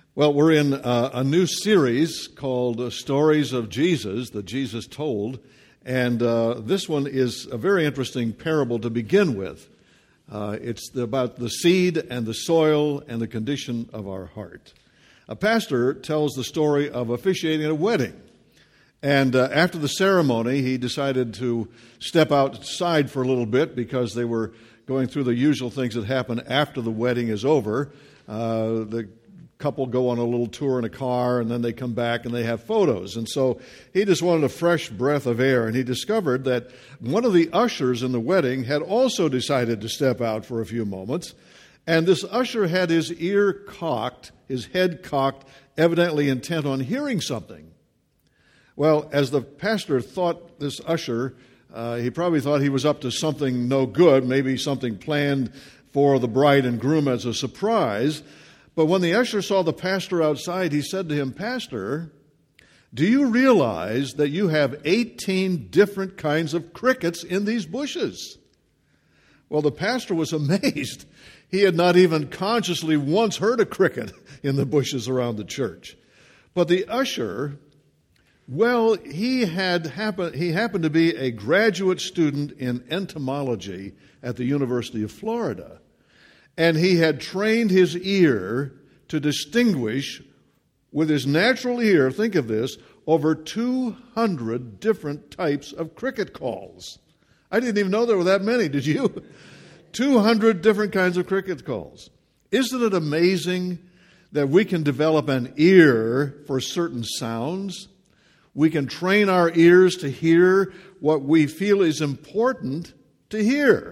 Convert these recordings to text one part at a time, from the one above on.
Well, we're in a new series called Stories of Jesus, that Jesus told, and this one is a very interesting parable to begin with. It's about the seed and the soil and the condition of our heart. A pastor tells the story of officiating a wedding, and after the ceremony, he decided to step outside for a little bit because they were going through the usual things that happen after the wedding is over. The couple go on a little tour in a car, and then they come back and they have photos. And so he just wanted a fresh breath of air, and he discovered that one of the ushers in the wedding had also decided to step out for a few moments. And this usher had his ear cocked, his head cocked, evidently intent on hearing something. Well, as the pastor thought this usher, he probably thought he was up to something no good, maybe something planned for the bride and groom as a surprise. But when the usher saw the pastor outside, he said to him, "Pastor, do you realize that you have 18 different kinds of crickets in these bushes?" Well, the pastor was amazed. He had not even consciously once heard a cricket in the bushes around the church. But the usher, well, he happened to be a graduate student in entomology at the University of Florida. And he had trained his ear to distinguish with his natural ear, think of this, over 200 different types of cricket calls. I didn't even know there were that many, did you? 200 different kinds of cricket calls. Isn't it amazing that we can develop an ear for certain sounds? We can train our ears to hear what we feel is important to hear.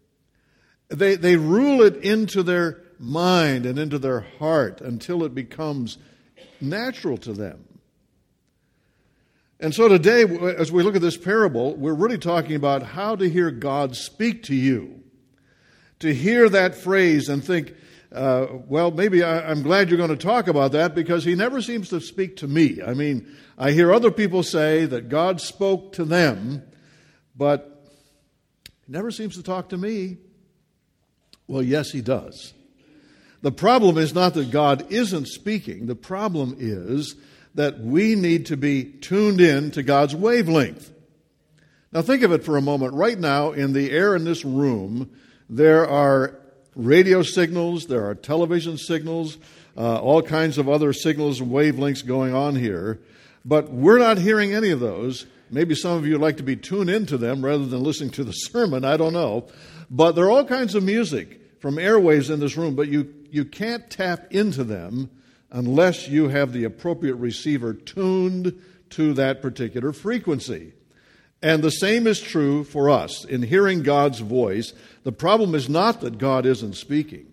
They rule it into their mind and into their heart until it becomes natural to them. And so today, as we look at this parable, we're really talking about how to hear God speak to you. To hear that phrase and think, well, maybe I'm glad you're going to talk about that because he never seems to speak to me. I mean, I hear other people say that God spoke to them, but he never seems to talk to me. Well, yes, he does. The problem is not that God isn't speaking. The problem is that we need to be tuned in to God's wavelength. Now think of it for a moment. Right now, in the air in this room, there are radio signals, there are television signals, all kinds of other signals and wavelengths going on here. But we're not hearing any of those. Maybe some of you would like to be tuned into them rather than listening to the sermon. I don't know. But there are all kinds of music from airwaves in this room, but you can't tap into them unless you have the appropriate receiver tuned to that particular frequency. And the same is true for us in hearing God's voice. The problem is not that God isn't speaking,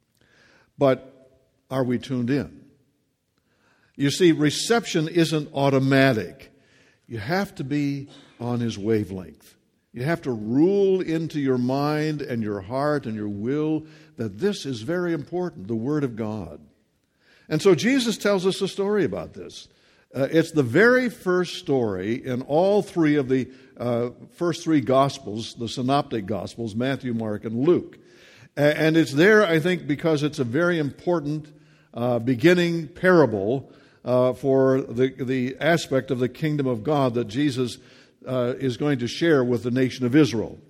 but are we tuned in? You see, reception isn't automatic. You have to be on his wavelength. You have to rule into your mind and your heart and your will that this is very important, the Word of God. And so Jesus tells us a story about this. It's the very first story in all three of the first three Gospels, the Synoptic Gospels, Matthew, Mark, and Luke. And it's there, I think, because it's a very important beginning parable for the aspect of the kingdom of God that Jesus is going to share with the nation of Israel.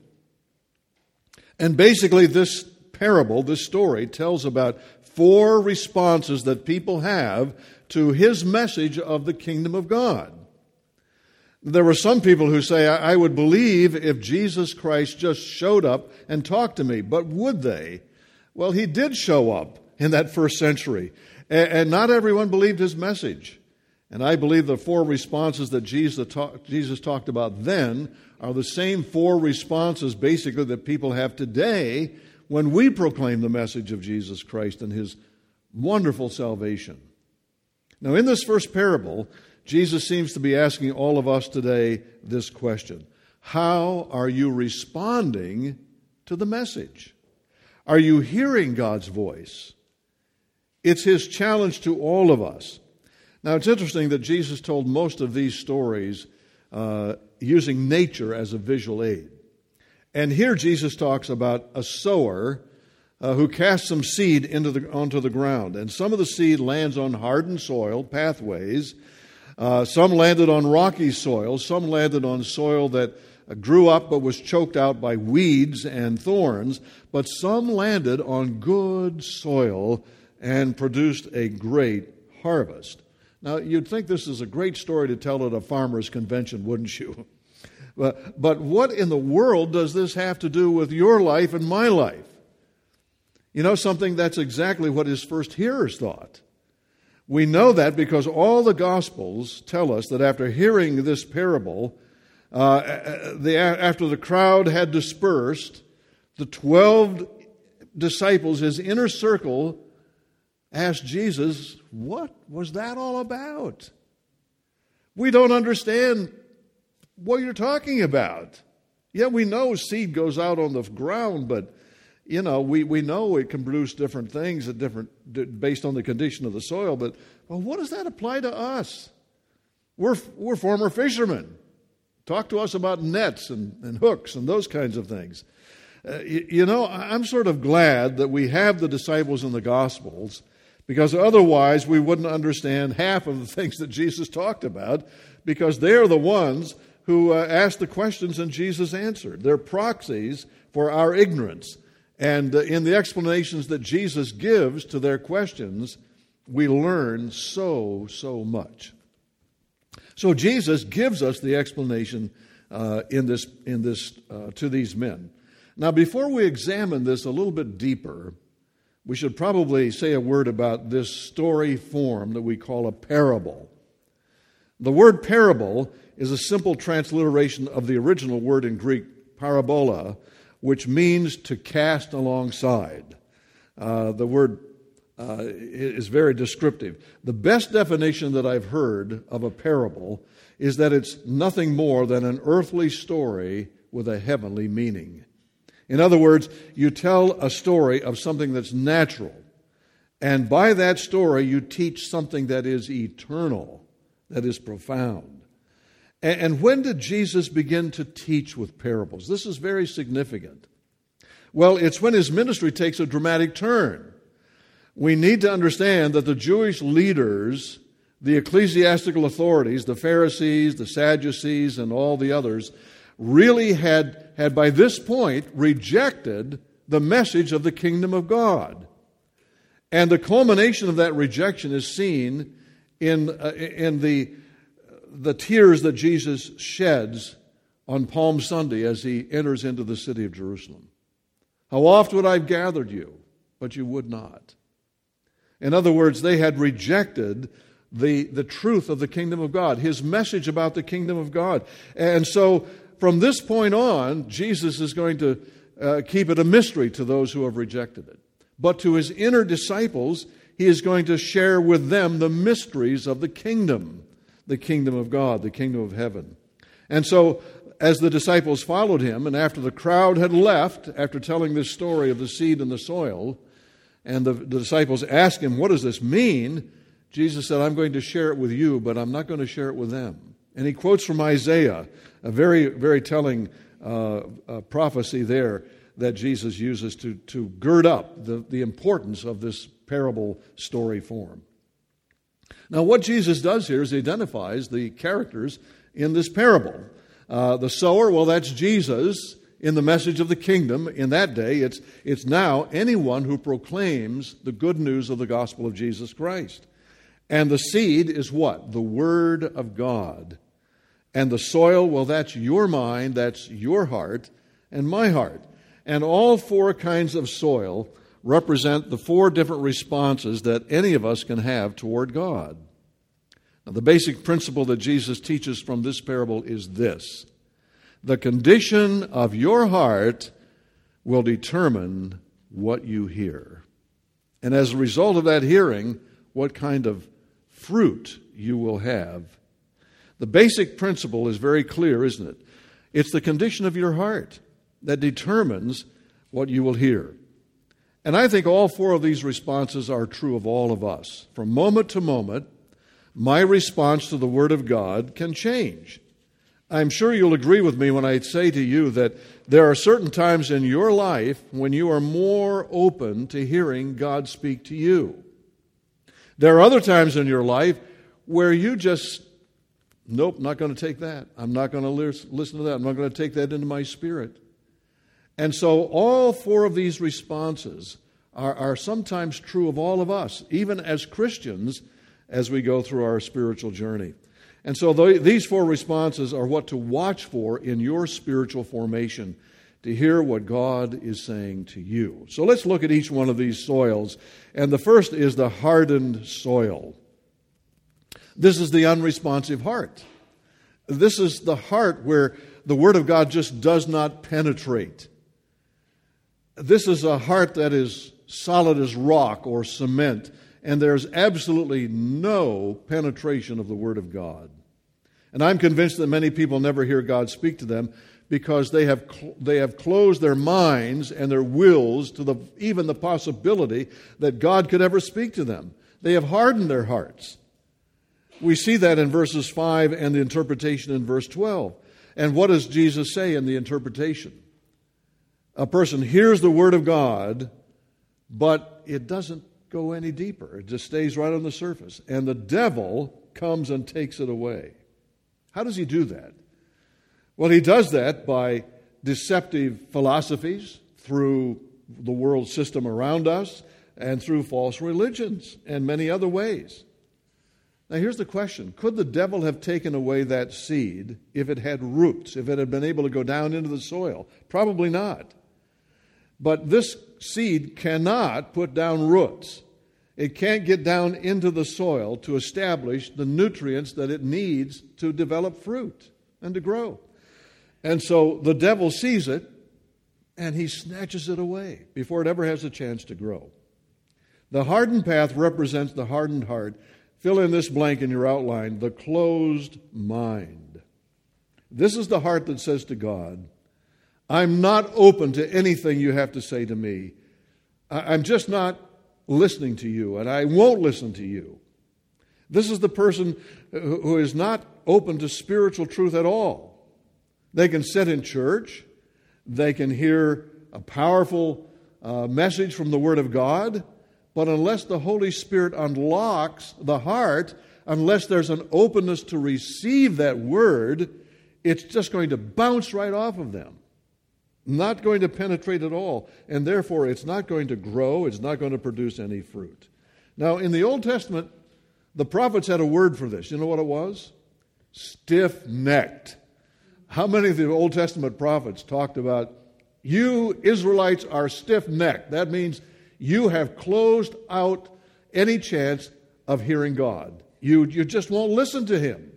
And basically this parable, this story, tells about 4 responses that people have to his message of the kingdom of God. There were some people who say, I would believe if Jesus Christ just showed up and talked to me, but would they? Well, he did show up in that first century, and not everyone believed his message. And I believe the 4 responses that Jesus talked about then are the same 4 responses basically that people have today when we proclaim the message of Jesus Christ and his wonderful salvation. Now, in this first parable, Jesus seems to be asking all of us today this question: how are you responding to the message? Are you hearing God's voice? It's his challenge to all of us. Now, it's interesting that Jesus told most of these stories using nature as a visual aid. And here Jesus talks about a sower who cast some seed onto the ground. And some of the seed lands on hardened soil, pathways. Some landed on rocky soil. Some landed on soil that grew up but was choked out by weeds and thorns. But some landed on good soil and produced a great harvest. Now, you'd think this is a great story to tell at a farmer's convention, wouldn't you? But what in the world does this have to do with your life and my life? You know something? That's exactly what his first hearers thought. We know that because all the Gospels tell us that after hearing this parable, after the crowd had dispersed, the 12 disciples, his inner circle, asked Jesus, what was that all about? We don't understand what you're talking about. Yeah, we know seed goes out on the ground, but we know it can produce different things based on the condition of the soil. But what does that apply to us? We're former fishermen. Talk to us about nets and hooks and those kinds of things. I'm sort of glad that we have the disciples in the Gospels, because otherwise we wouldn't understand half of the things that Jesus talked about, because they're the ones who asked the questions and Jesus answered. They're proxies for our ignorance. And in the explanations that Jesus gives to their questions, we learn so much. So Jesus gives us the explanation in this to these men. Now, before we examine this a little bit deeper, we should probably say a word about this story form that we call a parable. The word parable is a simple transliteration of the original word in Greek, parabola, which means to cast alongside. The word is very descriptive. The best definition that I've heard of a parable is that it's nothing more than an earthly story with a heavenly meaning. In other words, you tell a story of something that's natural, and by that story you teach something that is eternal, that is profound. And when did Jesus begin to teach with parables? This is very significant. Well, it's when his ministry takes a dramatic turn. We need to understand that the Jewish leaders, the ecclesiastical authorities, the Pharisees, the Sadducees, and all the others, really had by this point rejected the message of the kingdom of God. And the culmination of that rejection is seen in the tears that Jesus sheds on Palm Sunday as he enters into the city of Jerusalem. How oft would I have gathered you, but you would not. In other words, they had rejected the truth of the kingdom of God, his message about the kingdom of God. And so from this point on, Jesus is going to keep it a mystery to those who have rejected it. But to his inner disciples, he is going to share with them the mysteries of the kingdom of God, the kingdom of heaven. And so as the disciples followed him, and after the crowd had left, after telling this story of the seed and the soil, and the disciples asked him, what does this mean? Jesus said, I'm going to share it with you, but I'm not going to share it with them. And he quotes from Isaiah, a very, very telling prophecy there that Jesus uses to gird up the importance of this parable story form. Now, what Jesus does here is he identifies the characters in this parable. The sower, well, that's Jesus in the message of the kingdom. In that day, it's now anyone who proclaims the good news of the gospel of Jesus Christ. And the seed is what? The Word of God. And the soil, well, that's your mind, that's your heart, and my heart. And all four kinds of soil represent the four different responses that any of us can have toward God. Now, the basic principle that Jesus teaches from this parable is this: the condition of your heart will determine what you hear. And as a result of that hearing, what kind of fruit you will have. The basic principle is very clear, isn't it? It's the condition of your heart that determines what you will hear. And I think all four of these responses are true of all of us. From moment to moment, my response to the Word of God can change. I'm sure you'll agree with me when I say to you that there are certain times in your life when you are more open to hearing God speak to you. There are other times in your life where you just, nope, not going to take that. I'm not going to listen to that. I'm not going to take that into my spirit. And so all four of these responses are sometimes true of all of us, even as Christians, as we go through our spiritual journey. And so these four responses are what to watch for in your spiritual formation, to hear what God is saying to you. So let's look at each one of these soils. And the first is the hardened soil. This is the unresponsive heart. This is the heart where the Word of God just does not penetrate. This is a heart that is solid as rock or cement, and there's absolutely no penetration of the Word of God. And I'm convinced that many people never hear God speak to them because they have closed their minds and their wills to even the possibility that God could ever speak to them. They have hardened their hearts. We see that in verses 5 and the interpretation in verse 12. And what does Jesus say in the interpretation? A person hears the Word of God, but it doesn't go any deeper. It just stays right on the surface. And the devil comes and takes it away. How does he do that? Well, he does that by deceptive philosophies, through the world system around us, and through false religions, and many other ways. Now, here's the question. Could the devil have taken away that seed if it had roots, if it had been able to go down into the soil? Probably not. But this seed cannot put down roots. It can't get down into the soil to establish the nutrients that it needs to develop fruit and to grow. And so the devil sees it, and he snatches it away before it ever has a chance to grow. The hardened path represents the hardened heart. Fill in this blank in your outline, the closed mind. This is the heart that says to God, I'm not open to anything you have to say to me. I'm just not listening to you, and I won't listen to you. This is the person who is not open to spiritual truth at all. They can sit in church. They can hear a powerful message from the Word of God. But unless the Holy Spirit unlocks the heart, unless there's an openness to receive that Word, it's just going to bounce right off of them. Not going to penetrate at all. And therefore, it's not going to grow. It's not going to produce any fruit. Now, in the Old Testament, the prophets had a word for this. You know what it was? Stiff-necked. How many of the Old Testament prophets talked about, you Israelites are stiff-necked? That means you have closed out any chance of hearing God. You just won't listen to Him.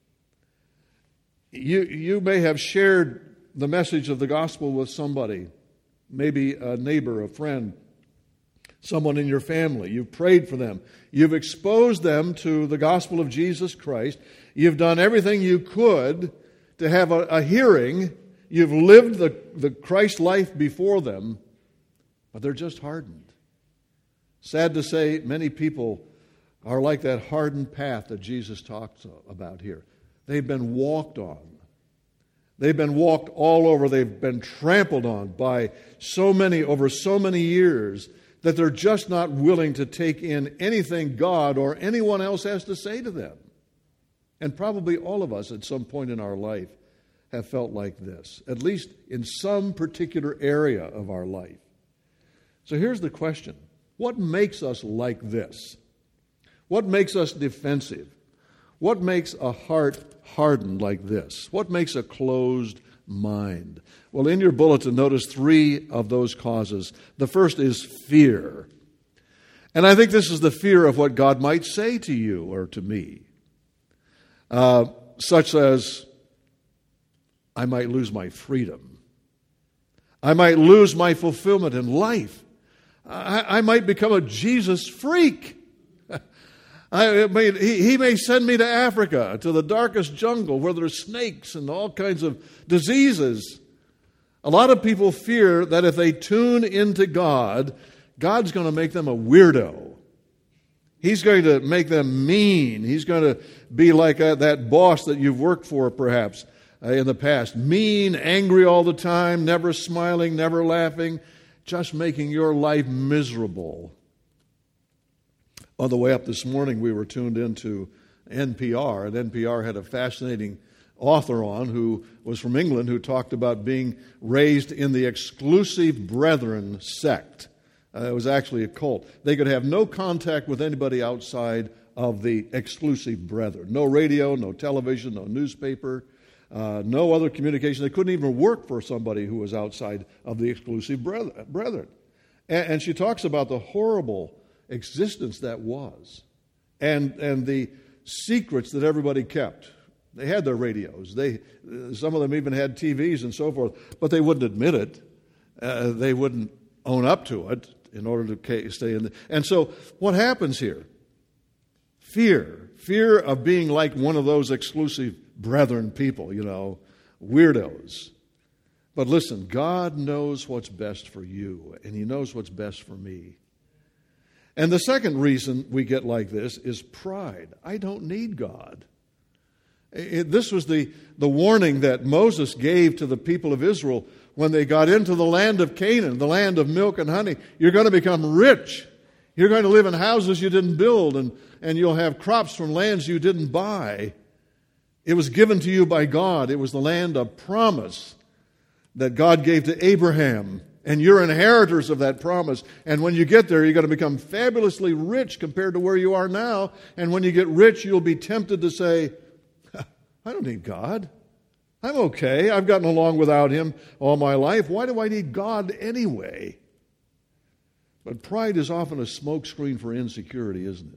You may have shared the message of the gospel with somebody, maybe a neighbor, a friend, someone in your family. You've prayed for them. You've exposed them to the gospel of Jesus Christ. You've done everything you could to have a hearing. You've lived the Christ life before them, but they're just hardened. Sad to say, many people are like that hardened path that Jesus talks about here. They've been walked on. They've been walked all over. They've been trampled on by so many over so many years that they're just not willing to take in anything God or anyone else has to say to them. And probably all of us at some point in our life have felt like this, at least in some particular area of our life. So here's the question. What makes us like this? What makes us defensive? What makes a heart hardened like this? What makes a closed mind? Well, in your bulletin, notice 3 of those causes. The first is fear. And I think this is the fear of what God might say to you or to me. Such as, I might lose my freedom. I might lose my fulfillment in life. I might become a Jesus freak. He may send me to Africa, to the darkest jungle where there's snakes and all kinds of diseases. A lot of people fear that if they tune into God, God's going to make them a weirdo. He's going to make them mean. He's going to be like that boss that you've worked for, perhaps, in the past. Mean, angry all the time, never smiling, never laughing, just making your life miserable. On the way up this morning, we were tuned into NPR, and NPR had a fascinating author on who was from England who talked about being raised in the exclusive brethren sect. It was actually a cult. They could have no contact with anybody outside of the exclusive brethren. No radio, no television, no newspaper, no other communication. They couldn't even work for somebody who was outside of the exclusive brethren. And she talks about the horrible existence that was, and the secrets that everybody kept. They had their radios. Some of them even had TVs and so forth, but they wouldn't admit it. They wouldn't own up to it in order to stay in. And so what happens here? Fear of being like one of those exclusive brethren people, weirdos. But listen, God knows what's best for you, and He knows what's best for me. And the second reason we get like this is pride. I don't need God. This was the warning that Moses gave to the people of Israel when they got into the land of Canaan, the land of milk and honey. You're going to become rich. You're going to live in houses you didn't build, and you'll have crops from lands you didn't buy. It was given to you by God. It was the land of promise that God gave to Abraham. And you're inheritors of that promise. And when you get there, you're going to become fabulously rich compared to where you are now. And when you get rich, you'll be tempted to say, I don't need God. I'm okay. I've gotten along without Him all my life. Why do I need God anyway? But pride is often a smokescreen for insecurity, isn't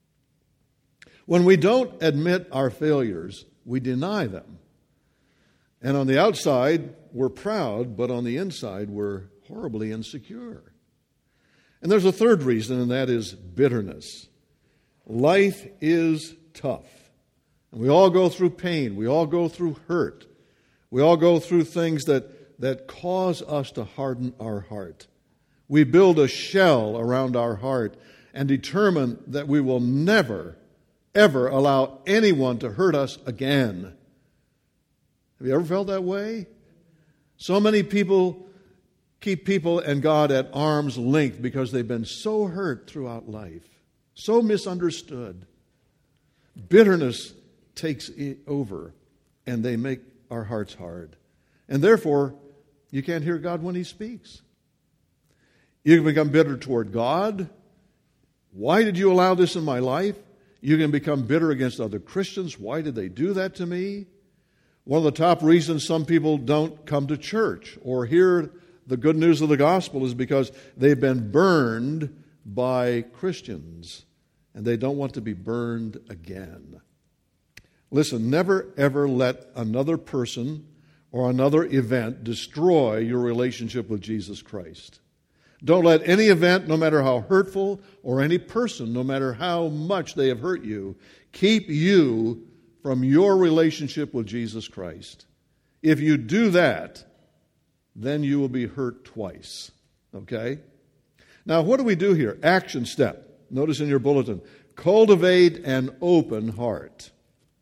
it? When we don't admit our failures, we deny them. And on the outside, we're proud, but on the inside, we're horribly insecure. And there's a third reason, and that is bitterness. Life is tough. And we all go through pain. We all go through hurt. We all go through things that cause us to harden our heart. We build a shell around our heart and determine that we will never, ever allow anyone to hurt us again. Have you ever felt that way? So many people keep people and God at arm's length because they've been so hurt throughout life, so misunderstood. Bitterness takes it over, and they make our hearts hard. And therefore, you can't hear God when He speaks. You can become bitter toward God. Why did you allow this in my life? You can become bitter against other Christians. Why did they do that to me? One of the top reasons some people don't come to church or hear the good news of the gospel is because they've been burned by Christians, and they don't want to be burned again. Listen, never ever let another person or another event destroy your relationship with Jesus Christ. Don't let any event, no matter how hurtful, or any person, no matter how much they have hurt you, keep you from your relationship with Jesus Christ. If you do that, then you will be hurt twice. Okay? Now, what do we do here? Action step. Notice in your bulletin, cultivate an open heart.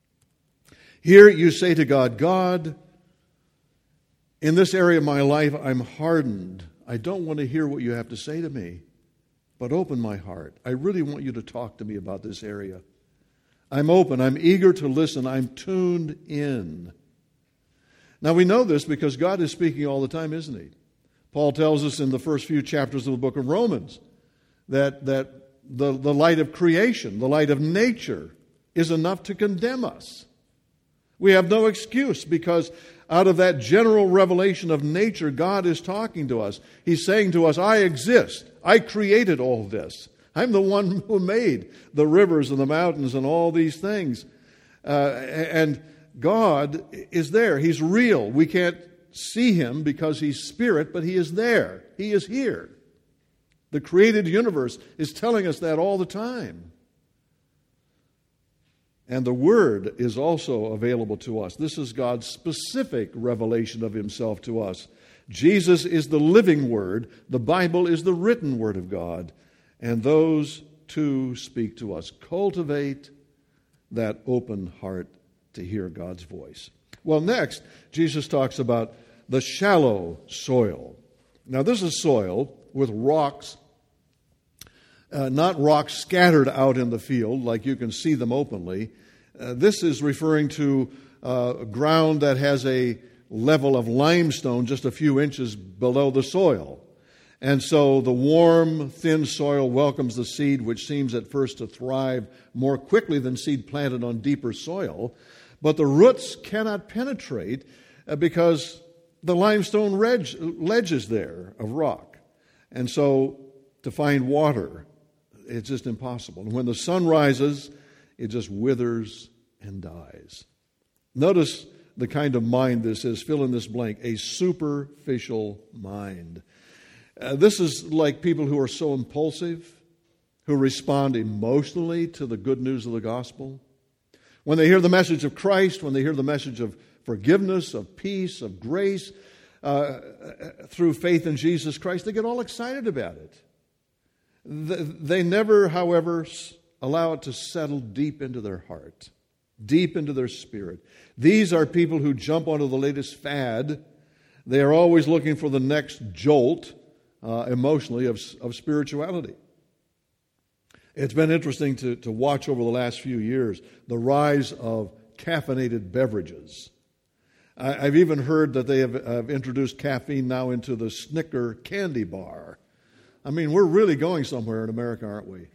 Here you say to God, God, in this area of my life, I'm hardened. I don't want to hear what you have to say to me, but open my heart. I really want you to talk to me about this area. I'm open. I'm eager to listen. I'm tuned in. Now we know this because God is speaking all the time, isn't He? Paul tells us in the first few chapters of the book of Romans that the light of creation, the light of nature, is enough to condemn us. We have no excuse because out of that general revelation of nature, God is talking to us. He's saying to us, I exist. I created all this. I'm the one who made the rivers and the mountains and all these things. And God is there. He's real. We can't see Him because He's spirit, but He is there. He is here. The created universe is telling us that all the time. And the Word is also available to us. This is God's specific revelation of Himself to us. Jesus is the living Word. The Bible is the written Word of God. And those two speak to us. Cultivate that open heart to hear God's voice. Well, next, Jesus talks about the shallow soil. Now, this is soil with rocks, not rocks scattered out in the field like you can see them openly. This is referring to ground that has a level of limestone just a few inches below the soil. And so the warm, thin soil welcomes the seed, which seems at first to thrive more quickly than seed planted on deeper soil. But the roots cannot penetrate because the limestone ledge is there of rock. And so to find water, it's just impossible. And when the sun rises, it just withers and dies. Notice the kind of mind this is. Fill in this blank. A superficial mind. This is like people who are so impulsive, who respond emotionally to the good news of the gospel. When they hear the message of Christ, when they hear the message of forgiveness, of peace, of grace, through faith in Jesus Christ, they get all excited about it. They never, however, allow it to settle deep into their heart, deep into their spirit. These are people who jump onto the latest fad. They are always looking for the next jolt, emotionally, of spirituality. It's been interesting to watch over the last few years the rise of caffeinated beverages. I've even heard that they have introduced caffeine now into the Snicker candy bar. I mean, we're really going somewhere in America, aren't we?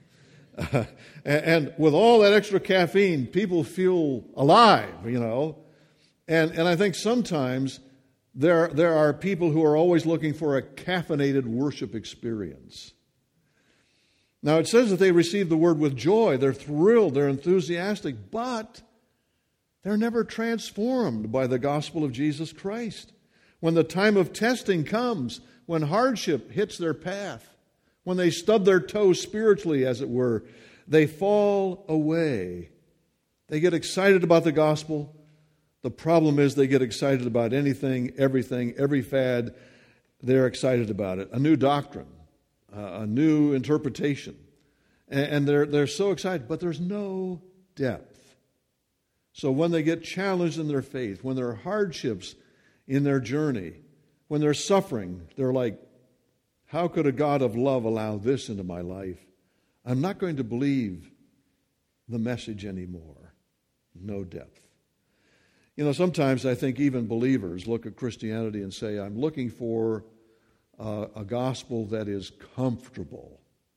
And with all that extra caffeine, people feel alive, you know. And I think sometimes there are people who are always looking for a caffeinated worship experience. Now, it says that they receive the word with joy. They're thrilled, they're enthusiastic, but they're never transformed by the gospel of Jesus Christ. When the time of testing comes, when hardship hits their path, when they stub their toes spiritually, as it were, they fall away. They get excited about the gospel. The problem is they get excited about anything, everything, every fad. They're excited about it. A new doctrine, a new interpretation. And they're so excited, but there's no depth. So when they get challenged in their faith, when there are hardships in their journey, when they're suffering, they're like, how could a God of love allow this into my life? I'm not going to believe the message anymore. No depth. You know, sometimes I think even believers look at Christianity and say, I'm looking for a gospel that is comfortable.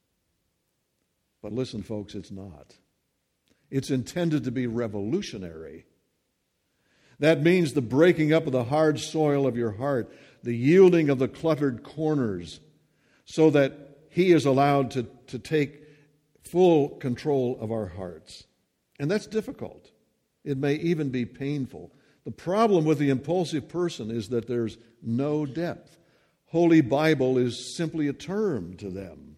But listen, folks, it's not. It's intended to be revolutionary. That means the breaking up of the hard soil of your heart, the yielding of the cluttered corners, so that He is allowed to take full control of our hearts. And that's difficult. It may even be painful. The problem with the impulsive person is that there's no depth. Holy Bible is simply a term to them.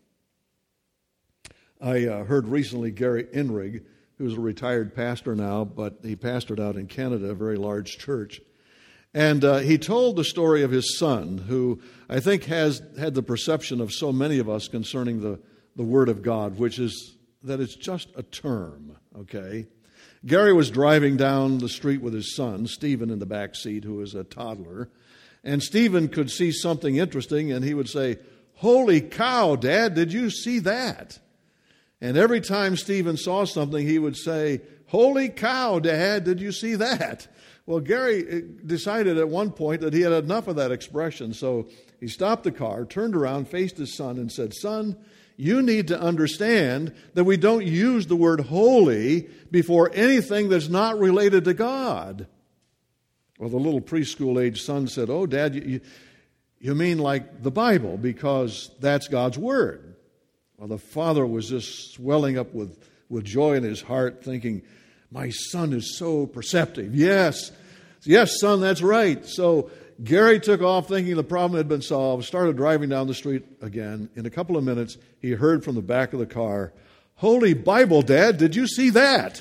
I heard recently Gary Enrig, who's a retired pastor now, but he pastored out in Canada, a very large church. And he told the story of his son, who I think has had the perception of so many of us concerning the Word of God, which is that it's just a term, okay? Gary was driving down the street with his son, Stephen, in the back seat, who is a toddler. And Stephen could see something interesting, and he would say, "Holy cow, Dad, did you see that?" And every time Stephen saw something, he would say, "Holy cow, Dad, did you see that?" Well, Gary decided at one point that he had enough of that expression, so he stopped the car, turned around, faced his son, and said, "Son, you need to understand that we don't use the word holy before anything that's not related to God." Well, the little preschool-age son said, "Oh, Dad, you mean like the Bible, because that's God's Word." Well, the father was just swelling up with joy in his heart, thinking, my son is so perceptive. Yes, son, that's right. So Gary took off thinking the problem had been solved, started driving down the street again. In a couple of minutes, he heard from the back of the car, "Holy Bible, Dad, did you see that?"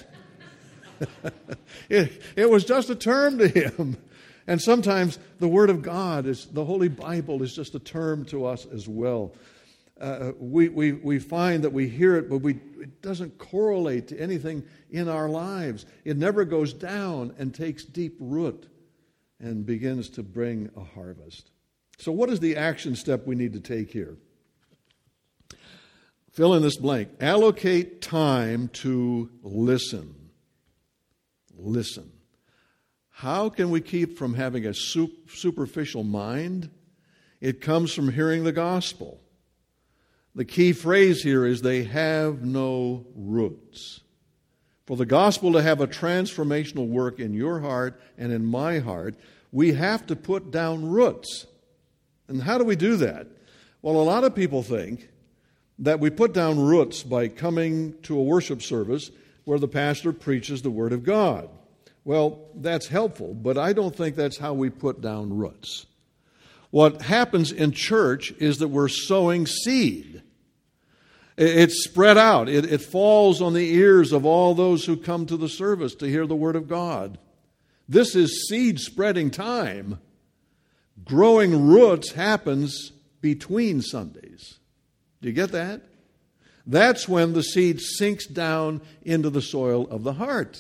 It was just a term to him. And sometimes the Word of God, the Holy Bible, is just a term to us as well. We find that we hear it, but it doesn't correlate to anything in our lives. It never goes down and takes deep root and begins to bring a harvest. So what is the action step we need to take here? Fill in this blank. Allocate time to listen. Listen. How can we keep from having a superficial mind? It comes from hearing the gospel. The key phrase here is they have no roots. For the gospel to have a transformational work in your heart and in my heart, we have to put down roots. And how do we do that? Well, a lot of people think that we put down roots by coming to a worship service where the pastor preaches the Word of God. Well, that's helpful, but I don't think that's how we put down roots. What happens in church is that we're sowing seed. It's spread out. It falls on the ears of all those who come to the service to hear the Word of God. This is seed spreading time. Growing roots happens between Sundays. Do you get that? That's when the seed sinks down into the soil of the heart.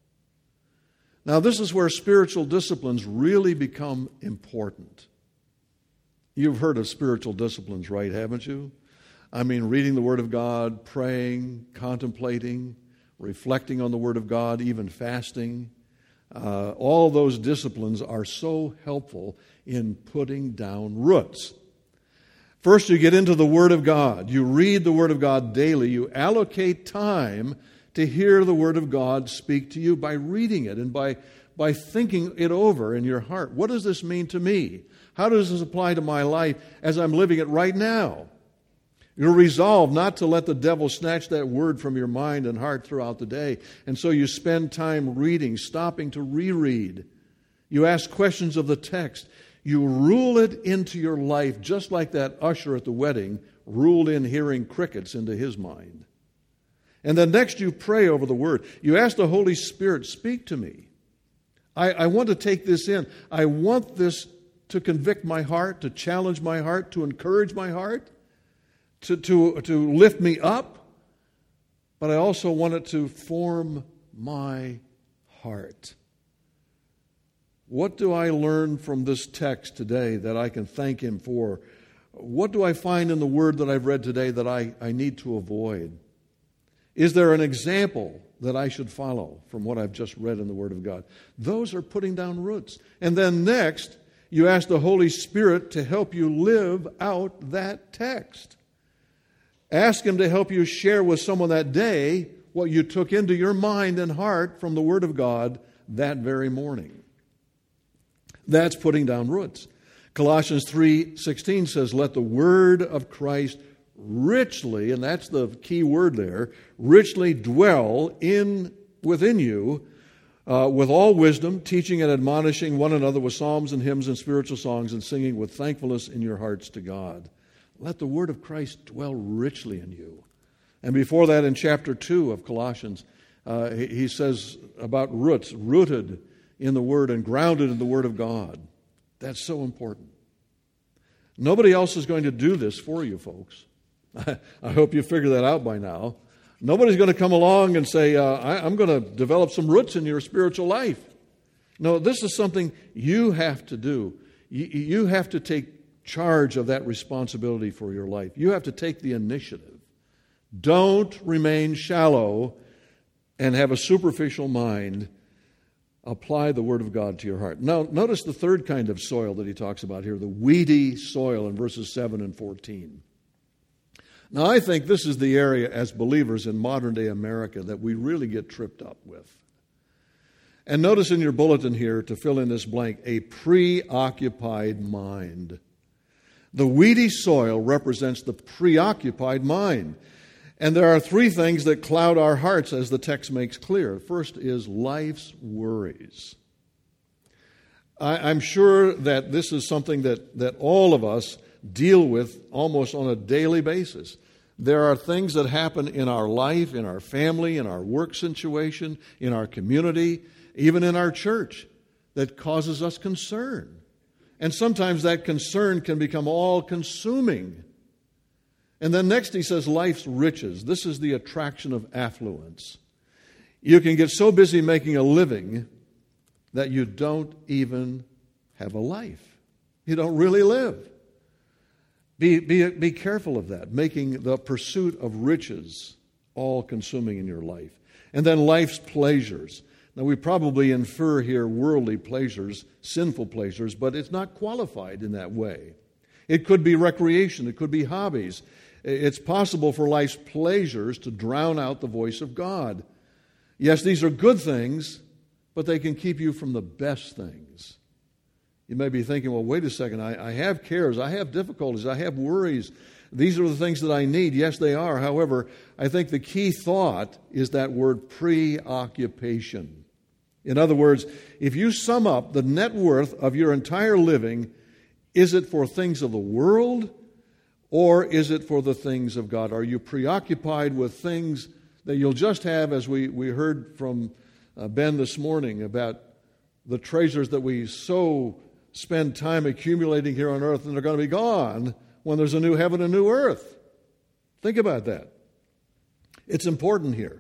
Now, this is where spiritual disciplines really become important. You've heard of spiritual disciplines, right, haven't you? I mean, reading the Word of God, praying, contemplating, reflecting on the Word of God, even fasting. All those disciplines are so helpful in putting down roots. First, you get into the Word of God. You read the Word of God daily. You allocate time to hear the Word of God speak to you by reading it and by thinking it over in your heart. What does this mean to me? How does this apply to my life as I'm living it right now? You're resolved not to let the devil snatch that word from your mind and heart throughout the day. And so you spend time reading, stopping to reread. You ask questions of the text. You rule it into your life just like that usher at the wedding ruled in hearing crickets into his mind. And then next you pray over the Word. You ask the Holy Spirit, speak to me. I want to take this in. I want this to convict my heart, to challenge my heart, to encourage my heart, to lift me up. But I also want it to form my heart. What do I learn from this text today that I can thank Him for? What do I find in the Word that I've read today that I need to avoid? Is there an example that I should follow from what I've just read in the Word of God? Those are putting down roots. And then next, you ask the Holy Spirit to help you live out that text. Ask Him to help you share with someone that day what you took into your mind and heart from the Word of God that very morning. That's putting down roots. Colossians 3:16 says, let the word of Christ richly, and that's the key word there, richly dwell within you with all wisdom, teaching and admonishing one another with psalms and hymns and spiritual songs and singing with thankfulness in your hearts to God. Let the word of Christ dwell richly in you. And before that, in chapter 2 of Colossians, he says about roots, rooted in the Word and grounded in the Word of God. That's so important. Nobody else is going to do this for you, folks. I hope you figure that out by now. Nobody's going to come along and say, I'm going to develop some roots in your spiritual life. No, this is something you have to do. You have to take charge of that responsibility for your life. You have to take the initiative. Don't remain shallow and have a superficial mind. Apply the Word of God to your heart. Now, notice the third kind of soil that he talks about here, the weedy soil in verses 7 and 14. Now, I think this is the area as believers in modern-day America that we really get tripped up with. And notice in your bulletin here, to fill in this blank, a preoccupied mind. The weedy soil represents the preoccupied mind. And there are three things that cloud our hearts, as the text makes clear. First is life's worries. I'm sure that this is something that all of us deal with almost on a daily basis. There are things that happen in our life, in our family, in our work situation, in our community, even in our church, that causes us concern. And sometimes that concern can become all-consuming. And then next he says life's riches. This is the attraction of affluence. You can get so busy making a living that you don't even have a life. You don't really live. Be careful of that, making the pursuit of riches all-consuming in your life. And then life's pleasures. Now, we probably infer here worldly pleasures, sinful pleasures, but it's not qualified in that way. It could be recreation. It could be hobbies. It's possible for life's pleasures to drown out the voice of God. Yes, these are good things, but they can keep you from the best things. You may be thinking, well, wait a second, I have cares, I have difficulties, I have worries. These are the things that I need. Yes, they are. However, I think the key thought is that word preoccupation. In other words, if you sum up the net worth of your entire living, is it for things of the world or is it for the things of God? Are you preoccupied with things that you'll just have, as we heard from Ben this morning, about the treasures that we so spend time accumulating here on earth, and they're going to be gone when there's a new heaven and new earth? Think about that. It's important here.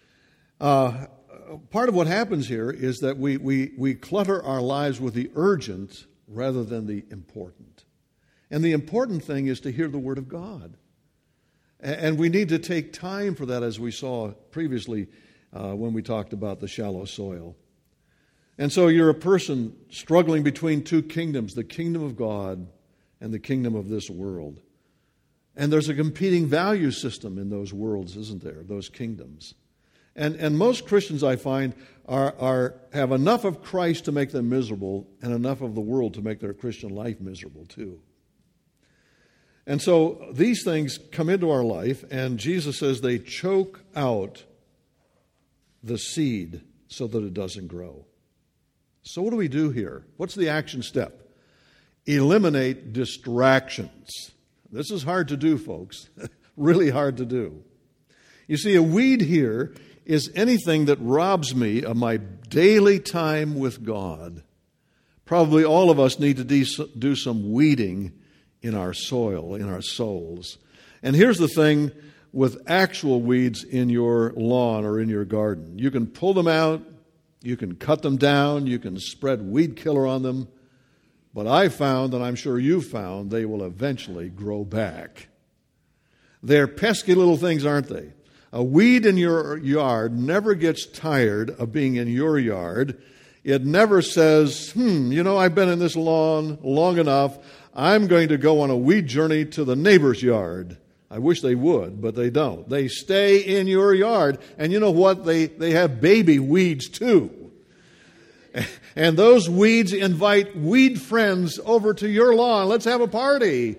Part of what happens here is that we clutter our lives with the urgent rather than the important. And the important thing is to hear the Word of God. And we need to take time for that, as we saw previously when we talked about the shallow soil. And so you're a person struggling between two kingdoms, the kingdom of God and the kingdom of this world. And there's a competing value system in those worlds, isn't there, those kingdoms? And most Christians, I find, have enough of Christ to make them miserable and enough of the world to make their Christian life miserable too. And so these things come into our life, and Jesus says they choke out the seed so that it doesn't grow. So what do we do here? What's the action step? Eliminate distractions. This is hard to do, folks. Really hard to do. You see, a weed here is anything that robs me of my daily time with God. Probably all of us need to do some weeding in our soil, in our souls. And here's the thing with actual weeds in your lawn or in your garden. You can pull them out, you can cut them down, you can spread weed killer on them, but I found, and I'm sure you found, they will eventually grow back. They're pesky little things, aren't they? A weed in your yard never gets tired of being in your yard. It never says, I've been in this lawn long enough. I'm going to go on a weed journey to the neighbor's yard. I wish they would, but they don't. They stay in your yard. And you know what? They have baby weeds too. And those weeds invite weed friends over to your lawn. Let's have a party.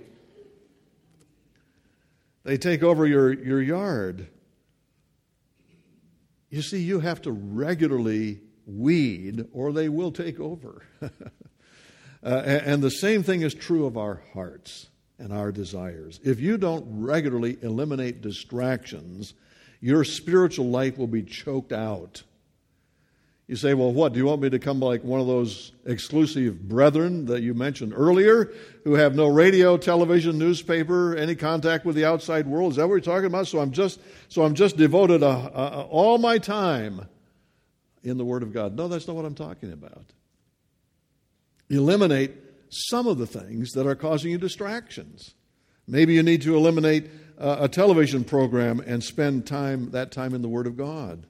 They take over your yard. You see, you have to regularly weed or they will take over. And the same thing is true of our hearts and our desires. If you don't regularly eliminate distractions, your spiritual life will be choked out. You say, well, what? Do you want me to come like one of those exclusive brethren that you mentioned earlier who have no radio, television, newspaper, any contact with the outside world? Is that what you're talking about? So I'm just devoted all my time in the Word of God. No, that's not what I'm talking about. Eliminate some of the things that are causing you distractions. Maybe you need to eliminate a television program and spend that time in the Word of God.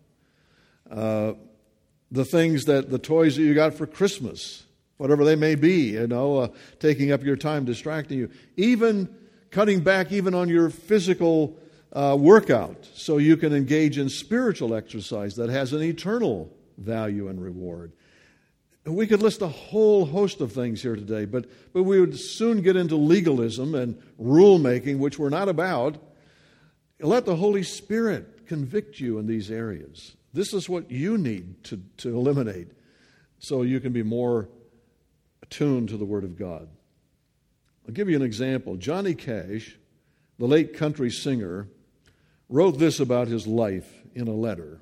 The things the toys that you got for Christmas, whatever they may be, taking up your time, distracting you. Even cutting back even on your physical workout so you can engage in spiritual exercise that has an eternal value and reward. We could list a whole host of things here today, but we would soon get into legalism and rule-making, which we're not about. Let the Holy Spirit convict you in these areas. This is what you need to eliminate so you can be more attuned to the Word of God. I'll give you an example. Johnny Cash, the late country singer, wrote this about his life in a letter.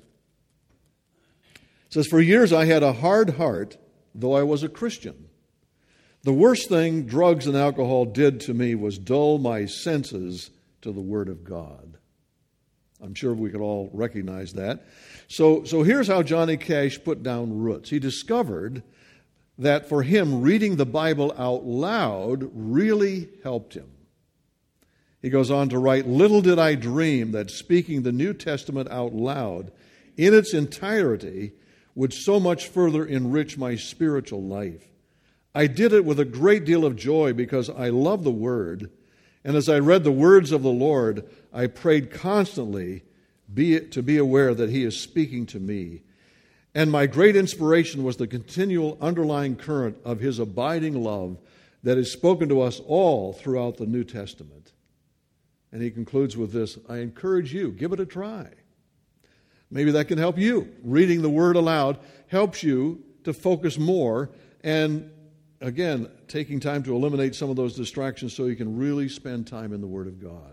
It says, "For years I had a hard heart, though I was a Christian. The worst thing drugs and alcohol did to me was dull my senses to the Word of God." I'm sure we could all recognize that. So here's how Johnny Cash put down roots. He discovered that for him, reading the Bible out loud really helped him. He goes on to write, "Little did I dream that speaking the New Testament out loud in its entirety would so much further enrich my spiritual life. I did it with a great deal of joy because I love the Word, and as I read the words of the Lord, I prayed constantly to be aware that He is speaking to me. And my great inspiration was the continual underlying current of His abiding love that is spoken to us all throughout the New Testament." And he concludes with this, "I encourage you, give it a try." Maybe that can help you. Reading the Word aloud helps you to focus more and, again, taking time to eliminate some of those distractions so you can really spend time in the Word of God.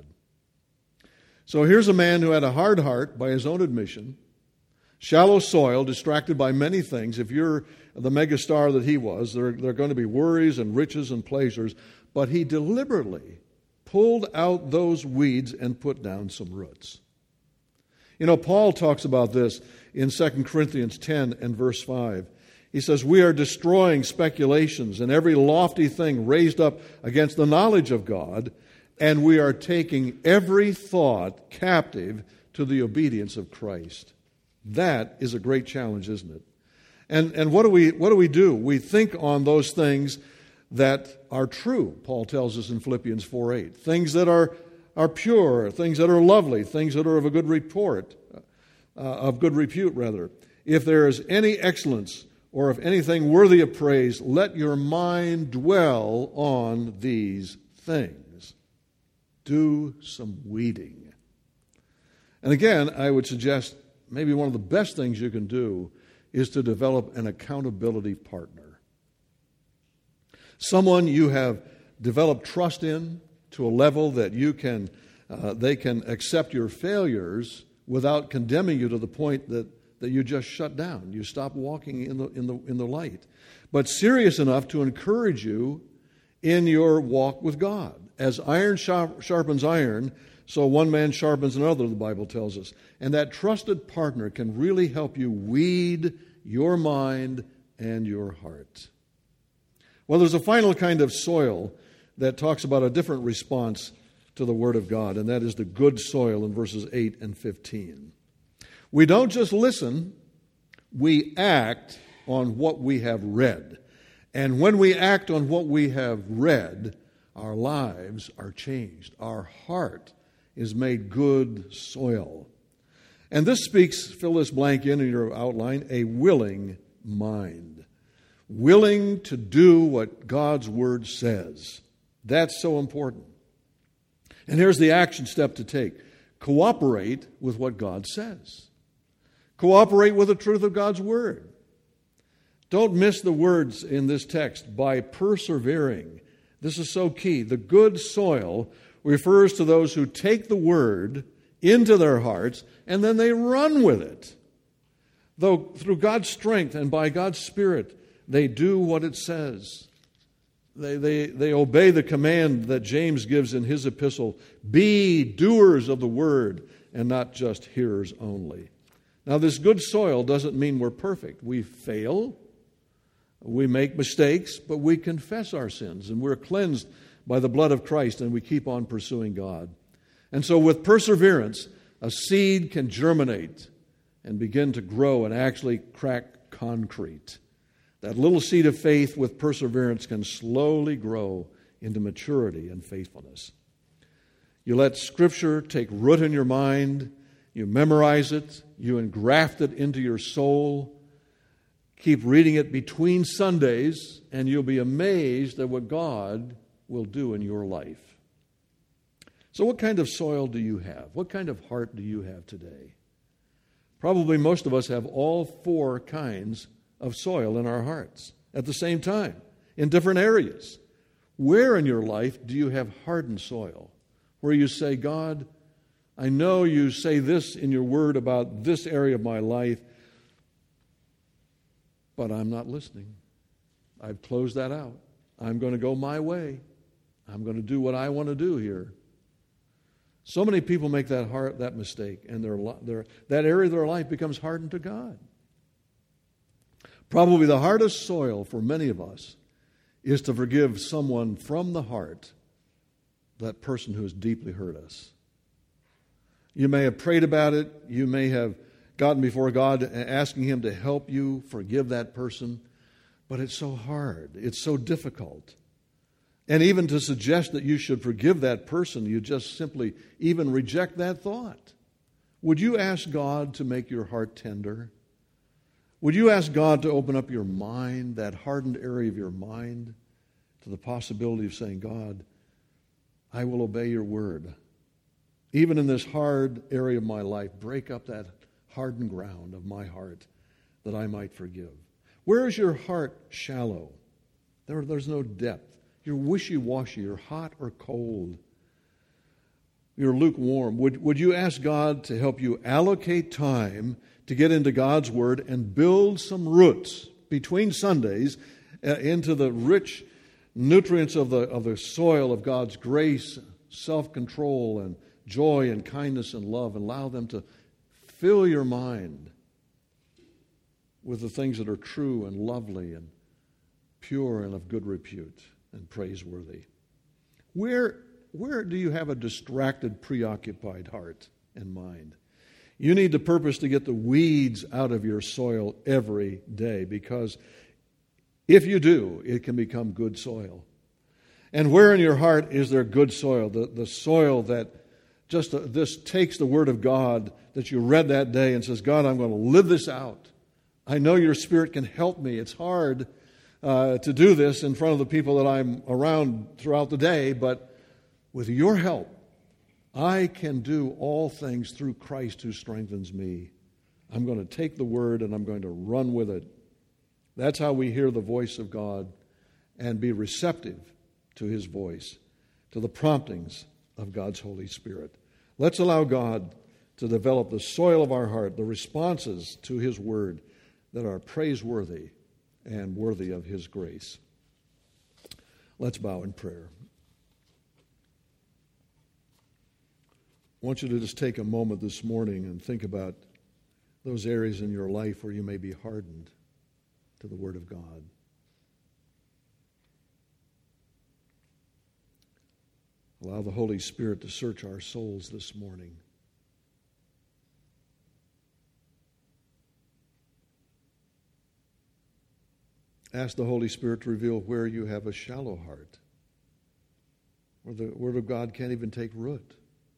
So here's a man who had a hard heart, by his own admission, shallow soil, distracted by many things. If you're the megastar that he was, there are going to be worries and riches and pleasures, but he deliberately pulled out those weeds and put down some roots. You know, Paul talks about this in 2 Corinthians 10 and verse 5. He says, "We are destroying speculations and every lofty thing raised up against the knowledge of God, and we are taking every thought captive to the obedience of Christ." That is a great challenge, isn't it? And what do we do? We think on those things that are true, Paul tells us in Philippians 4:8. Things that are pure, things that are lovely, things that are of a good report, of good repute, rather. "If there is any excellence or if anything worthy of praise, let your mind dwell on these things." Do some weeding. And again, I would suggest maybe one of the best things you can do is to develop an accountability partner. Someone you have developed trust in to a level that they can accept your failures without condemning you to the point that you just shut down. You stop walking in the light. But serious enough to encourage you in your walk with God. As iron sharpens iron, so one man sharpens another, the Bible tells us. And that trusted partner can really help you weed your mind and your heart. Well, there's a final kind of soil that talks about a different response to the Word of God, and that is the good soil in verses 8 and 15. We don't just listen, we act on what we have read. And when we act on what we have read, our lives are changed. Our heart is made good soil. And this speaks, fill this blank in your outline, a willing mind. Willing to do what God's Word says. That's so important. And here's the action step to take. Cooperate with what God says. Cooperate with the truth of God's Word. Don't miss the words in this text, by persevering. This is so key. The good soil refers to those who take the Word into their hearts and then they run with it. Though through God's strength and by God's Spirit, they do what it says. They obey the command that James gives in his epistle, "Be doers of the Word and not just hearers only." Now, this good soil doesn't mean we're perfect. We fail, we make mistakes, but we confess our sins and we're cleansed by the blood of Christ and we keep on pursuing God. And so with perseverance, a seed can germinate and begin to grow and actually crack concrete. That little seed of faith with perseverance can slowly grow into maturity and faithfulness. You let Scripture take root in your mind, you memorize it, you engraft it into your soul, keep reading it between Sundays, and you'll be amazed at what God will do in your life. So what kind of soil do you have? What kind of heart do you have today? Probably most of us have all four kinds of soil in our hearts at the same time, in different areas. Where in your life do you have hardened soil? Where you say, "God, I know you say this in your word about this area of my life, but I'm not listening. I've closed that out. I'm going to go my way. I'm going to do what I want to do here." So many people make that mistake, and that area of their life becomes hardened to God. Probably the hardest soil for many of us is to forgive someone from the heart, that person who has deeply hurt us. You may have prayed about it. You may have gotten before God asking Him to help you forgive that person. But it's so hard. It's so difficult. And even to suggest that you should forgive that person, you just simply even reject that thought. Would you ask God to make your heart tender? Would you ask God to open up your mind, that hardened area of your mind, to the possibility of saying, God, I will obey your word. Even in this hard area of my life, break up that hardened ground of my heart that I might forgive. Where is your heart shallow? There's no depth. You're wishy-washy. You're hot or cold. You're lukewarm. Would you ask God to help you allocate time to get into God's Word and build some roots between Sundays into the rich nutrients of the soil of God's grace, self-control, and joy and kindness and love, and allow them to fill your mind with the things that are true and lovely and pure and of good repute and praiseworthy. Where do you have a distracted, preoccupied heart and mind? You need the purpose to get the weeds out of your soil every day, because if you do, it can become good soil. And where in your heart is there good soil? The soil that just this takes the Word of God that you read that day and says, God, I'm going to live this out. I know your Spirit can help me. It's hard to do this in front of the people that I'm around throughout the day, but with your help, I can do all things through Christ who strengthens me. I'm going to take the Word and I'm going to run with it. That's how we hear the voice of God and be receptive to His voice, to the promptings of God's Holy Spirit. Let's allow God to develop the soil of our heart, the responses to His Word that are praiseworthy and worthy of His grace. Let's bow in prayer. I want you to just take a moment this morning and think about those areas in your life where you may be hardened to the Word of God. Allow the Holy Spirit to search our souls this morning. Ask the Holy Spirit to reveal where you have a shallow heart, where the Word of God can't even take root.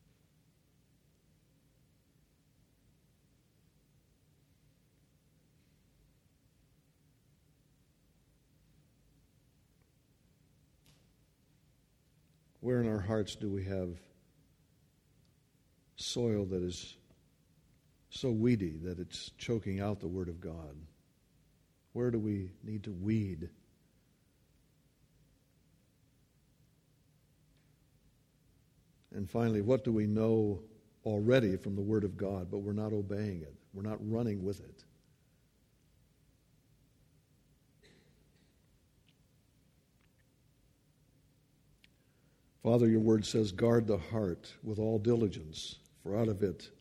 Where in our hearts do we have soil that is so weedy that it's choking out the Word of God? Where do we need to weed? And finally, what do we know already from the Word of God, but we're not obeying it? We're not running with it. Father, your word says, guard the heart with all diligence, for out of it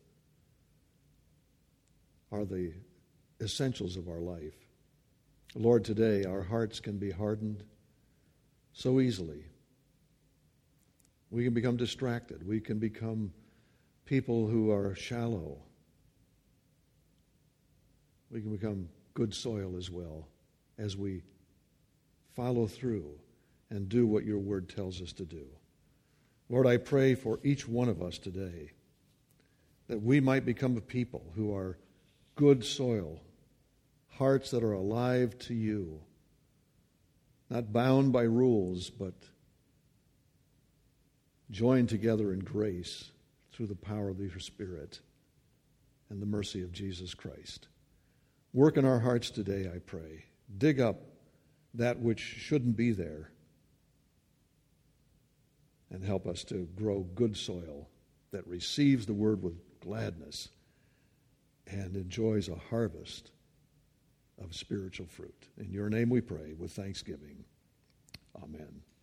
are the essentials of our life. Lord, today our hearts can be hardened so easily. We can become distracted. We can become people who are shallow. We can become good soil as well as we follow through and do what your word tells us to do. Lord, I pray for each one of us today that we might become a people who are good soil, hearts that are alive to you, not bound by rules, but joined together in grace through the power of your Spirit and the mercy of Jesus Christ. Work in our hearts today, I pray. Dig up that which shouldn't be there, and help us to grow good soil that receives the word with gladness and enjoys a harvest of spiritual fruit. In your name we pray with thanksgiving. Amen.